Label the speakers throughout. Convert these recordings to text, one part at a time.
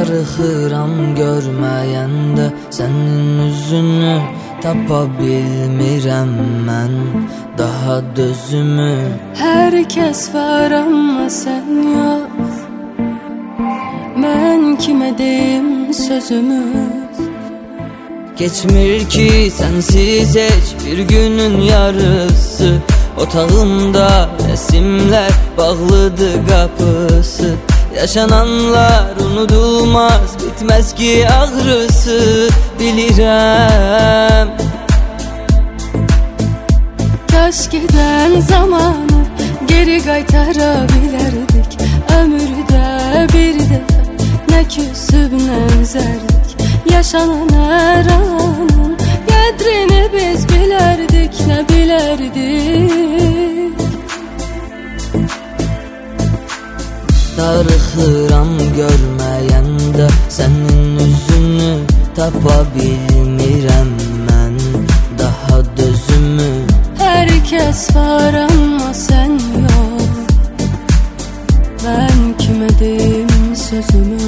Speaker 1: Darıxıram görməyəndə sənin üzünü, tapa bilmirəm mən daha dözümü.
Speaker 2: Hər kəs var amma sən yox, mən kimə deyim sözümü?
Speaker 1: Geçmir ki sensiz heç bir günün yarısı, otağımda resimler bağlıdır kapısı. Yaşananlar unudulmaz, bitmez ki ağrısı, bilirəm.
Speaker 2: Kaş giden zamanı geri qaytara bilərdik, ömürdə bir dəfə nə küsüb nə üzərdik. Yaşanan hər anın qədrini biz bilərdik, nə bilərdik.
Speaker 1: Darıxıram görməyəndə sənin üzünü, tapa bilmirəm mən daha dözümü.
Speaker 2: Hər kəs var amma sən yox, mən kimə deyim sözümü?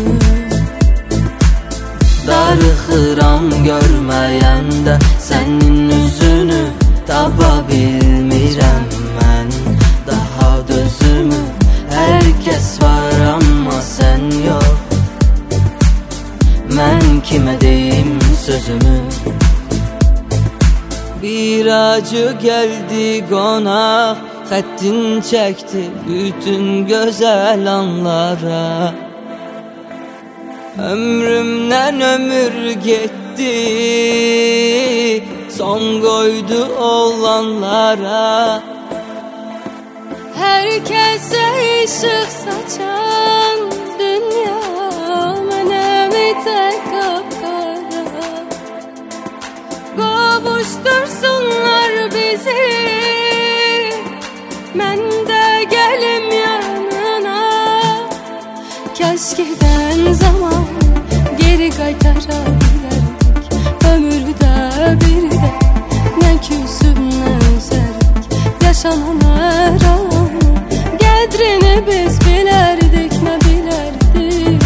Speaker 1: Darıxıram görməyəndə sənin üzünü, tapa bilmirəm mən daha dözümü. Hər kəs var amma sən yox, mən kimə deyim sözümü? Bir acı geldi qonaq, xəttin çəkdi bütün gözəl anlara. Ömrümdən ömür getdi, son qoydu olanlara.
Speaker 2: Hər kəsə işıq saçan dünya mənəm tək qapqara. Qovuştursunlar bizi, mən də gəlim yanına. Kaş gedən zaman geri qaytara bilərdik, ömürdə bir də nə küsüb nə üzərdik. Yaşanan hər anın qədrini biz bilərdik, nə bilərdik.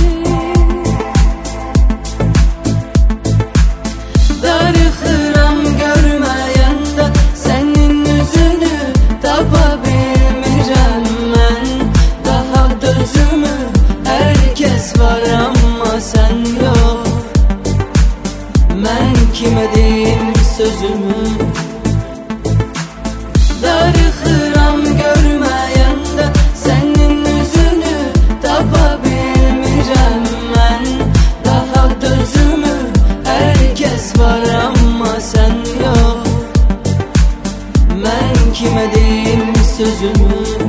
Speaker 1: Darıxıram görməyəndə sənin üzünü, tapa bilmirəm mən daha dözümü. Hər kəs var amma sən yox, mən kimə deyim sözümü? Darıxıram görməyəndə sənin üzünü, tapa bilmirəm mən daha dözümü. Hər kəs var amma sən yox, mən kimə deyim sözümü?